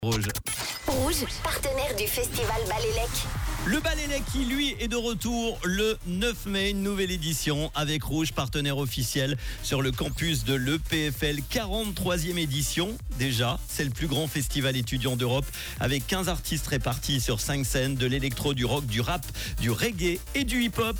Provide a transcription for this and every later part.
Rouge. Rouge, partenaire du festival Balélec. Le Balélec qui, lui, est de retour le 9 mai, une nouvelle édition avec Rouge, partenaire officiel sur le campus de l'EPFL. 43e édition déjà, c'est le plus grand festival étudiant d'Europe avec 15 artistes répartis sur 5 scènes, de l'électro, du rock, du rap, du reggae et du hip-hop.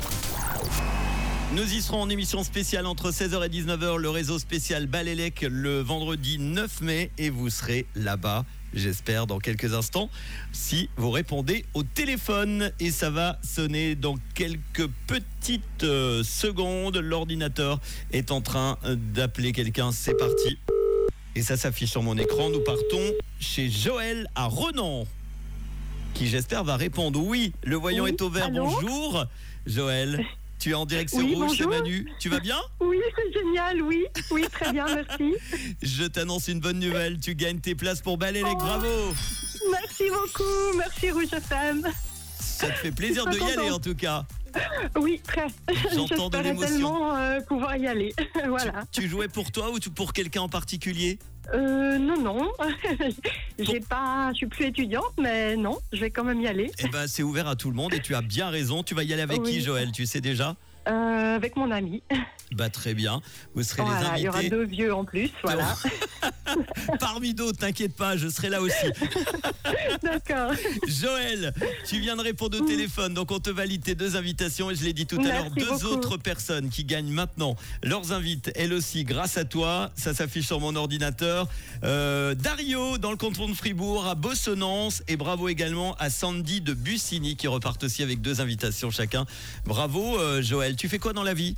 Nous y serons en émission spéciale entre 16h et 19h, le réseau spécial Balélec le vendredi 9 mai et vous serez là-bas, j'espère, dans quelques instants, si vous répondez au téléphone. Et ça va sonner dans quelques petites secondes. L'ordinateur est en train d'appeler quelqu'un, c'est parti. Et ça s'affiche sur mon écran, nous partons chez Joël à Renan, qui j'espère va répondre. Oui, le voyant est au vert, allô. Bonjour Joël. Tu es en direct sur Oui, Rouge, c'est bonjour. Manu. Tu vas bien? Oui, c'est génial, oui, très bien, merci. Je t'annonce une bonne nouvelle. Tu gagnes tes places pour Balélec, bravo. Merci beaucoup, merci Rouge FM. Ça te fait plaisir Je de suis y contente. aller en tout cas. Oui, très. J'entends de J'espérais l'émotion. tellement pouvoir y aller, voilà. Tu jouais pour toi ou pour quelqu'un en particulier? Non, je suis plus étudiante, mais non, je vais quand même y aller. Eh ben, c'est ouvert à tout le monde et tu as bien raison. Tu vas y aller avec Oui. qui, Joël? Tu sais déjà? Avec mon ami. Bah très bien. Vous serez Voilà, il y les aura invités. 2 vieux en plus, voilà. Parmi d'autres, t'inquiète pas, je serai là aussi. D'accord. Joël, tu viens de répondre au téléphone, donc on te valide tes 2 invitations et je l'ai dit tout à l'heure, Merci 2 beaucoup. autres personnes qui gagnent maintenant leurs invites, elles aussi, grâce à toi. Ça s'affiche sur mon ordinateur. Dario dans le canton de Fribourg, à Bossonance, et bravo également à Sandy de Bussigny qui repartent aussi avec 2 invitations chacun. Bravo Joël. Tu fais quoi dans la vie?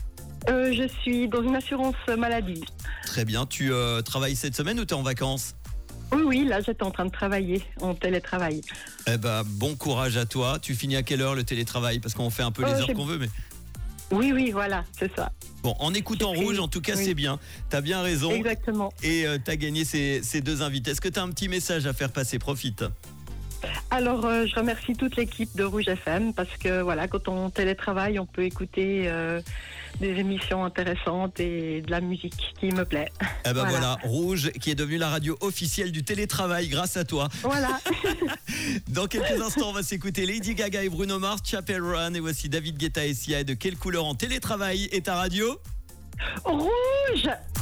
Je suis dans une assurance maladie. Très bien. Tu travailles cette semaine ou tu es en vacances? Oui, là j'étais en train de travailler, en télétravail. Eh ben, bon courage à toi. Tu finis à quelle heure le télétravail? Parce qu'on fait un peu les heures j'ai- qu'on veut, mais... Oui, voilà, c'est ça. Bon, en écoutant J'ai pris- Rouge, en tout cas, oui. c'est bien. T'as bien raison. Exactement. Et t'as gagné ces 2 invités. Est-ce que t'as un petit message à faire passer? Profite. Alors, je remercie toute l'équipe de Rouge FM parce que voilà, quand on télétravaille, on peut écouter des émissions intéressantes et de la musique qui me plaît. Eh ben voilà. Voilà. Rouge, qui est devenue la radio officielle du télétravail grâce à toi. Voilà. Dans quelques instants, on va s'écouter Lady Gaga et Bruno Mars, Chapel Run, et voici David Guetta et Sia. Et de quelle couleur en télétravail est ta radio? Rouge!